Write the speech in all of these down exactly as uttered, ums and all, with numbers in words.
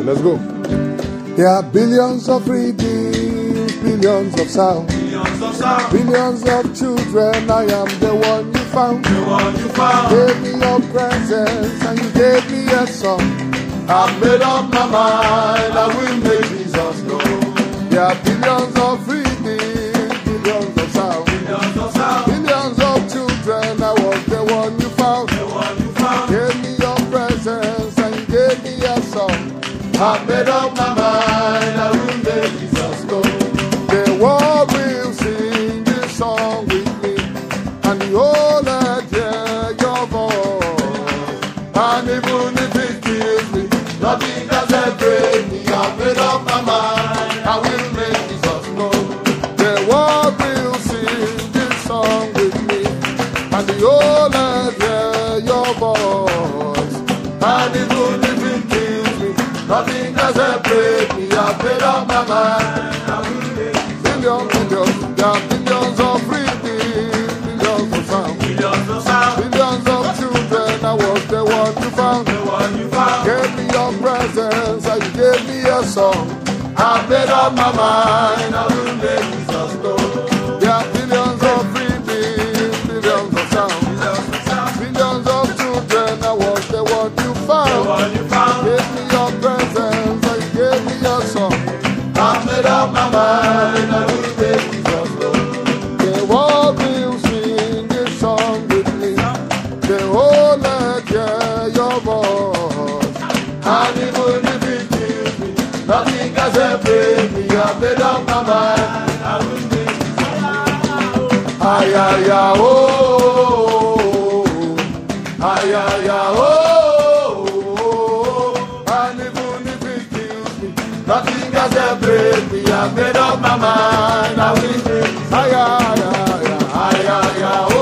Let's go. There are billions of redeemed, billions of sound, Billions of sound, billions of children. I am the one you found. the one you found. Gave me your presence and you gave me a song. I made up my mind, I will make Jesus known. There are billions of redeemed, billions of sound, Billions of sound, billions of children. I was the one you found. the one you found. Gave me your presence and you gave me a song. I made up my mind, I will make Jesus known. The world will sing this song with me, and the whole earth hear your voice. And even if it kills me, nothing can separate me. I made up my mind, I will make Jesus known. The world will sing this song with me, and the whole earth hear your voice. And even if it kills me, nothing can separate me. I made up my mind, I will make Jesus known. Billions, billions, there are billions of redeemed, billions of sound, Billions of sound, billions of children. I was the one you found. the one you found. Gave me your presence and you gave me a song. I made up my mind, I will make Jesus known. There are billions of redeemed, billions of sound, Billions of sound, billions of children. I was the one you the found. one you found. Gave me your presence and you gave me a song. I made up my mind, I will make Jesus known. The world will sing this song with me. The whole earth hear your voice. And even if it kills me, nothing can separate me. I made up my mind, I will make Jesus known. ay, ay, ay, oh, ay, ay, ay, oh, and even if it kills me, nothing can separate me. I made up my mind, I will make it. Ay, ay, ay, ay, ay, ay, oh,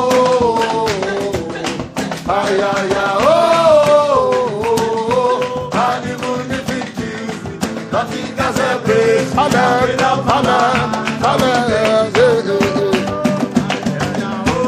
ay, ay, ay, oh, and even if it kills me, nothing can separate me. Amen, amen, amen.